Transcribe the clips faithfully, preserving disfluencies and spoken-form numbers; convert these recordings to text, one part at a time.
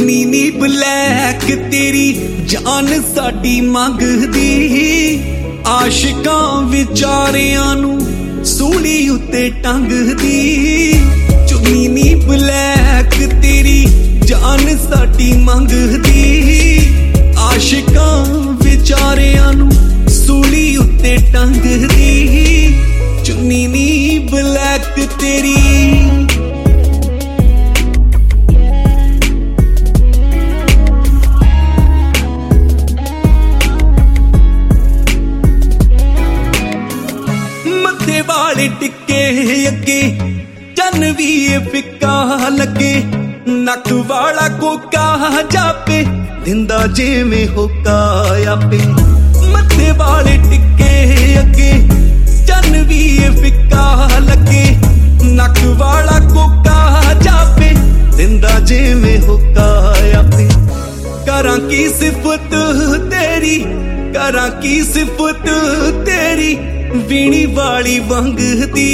चुन्नी नी ब्लैक तेरी जान साडी मंगदी आशिकां विचारियां नू सूली उत्ते टंगदी चुन्नी नी ब्लैक तेरी जान साडी मंगदी आशिकां विचारियां नू सूली उत्ते टंगदी चुन्नी नी ब्लैक तेरी मत्थे वाले टिक्के अगे चन भी फिक्का लगे नक वाला कोका जापे दिंदा जिवें होका आपे मत्थे वाले टिक्के अगे चन भी फिक्का लगे नक वाला कोका जापे दिंदा जिवें होका आपे करां की सिफत तेरी करां की सिफत तेरी वीणी वाली वंगदी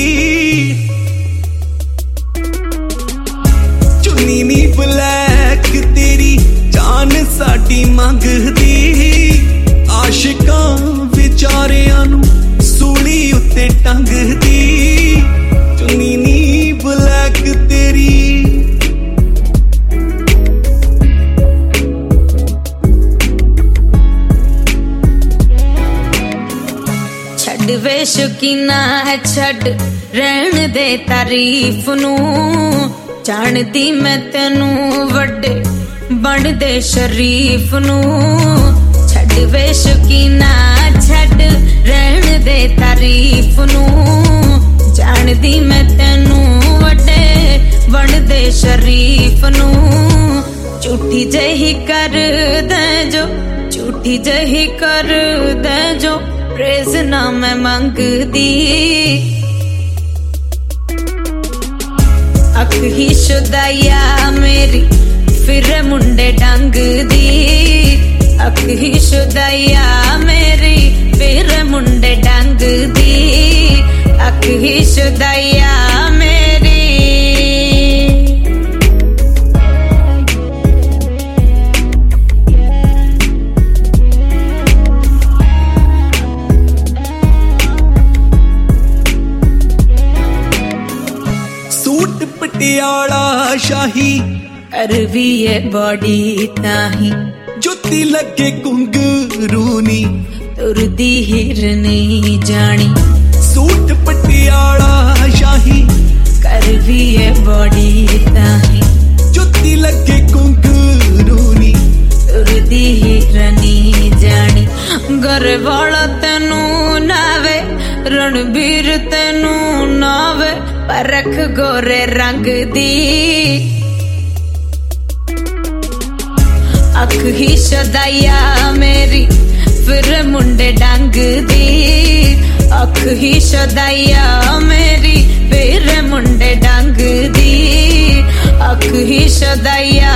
चुन्नी नी ब्लैक तेरी जान साडी मंगदी आशिकां विचारियां नू सूली उत्ते टंगदी चुन्नी नी ब्लैक तेरी वे शौकीना है छड़ रहन दे तारीफ नू जानदी मैं तेनू वड्डे बन दे शरीफ नू छड़ वे शौकीना छड़ रहन दे तारीफ नू जानदी मैं तेनू वड्डे बन दे शरीफ नू झूठी जही कर दे जो झूठी जही कर दे जो प्रेज ना मैं मंगदी अख ही शुदाया मेरी फिर मुंडे डंग दी अख ही शुदाया मेरी फिर मुंडे डंग दी अख ही शुदाया मेरी पटियाला शाही अरवी है बॉडी ताही जुत्ती लगे घुंघरूनी तुरदी हिरनी जानी सूट पटियाला शाही करवी है बॉडी ताही जुत्ती लगे घुंघरूनी तुरदी हिरनी जानी घर वाला तेनू नावे रणबीर तेनू नावे परख गोरे रंग दी अख ही शुदाया मेरी फिर मुंडे डंग दी अख ही शुदाया मेरी फिर मुंडे डंग दी अख ही शुदाया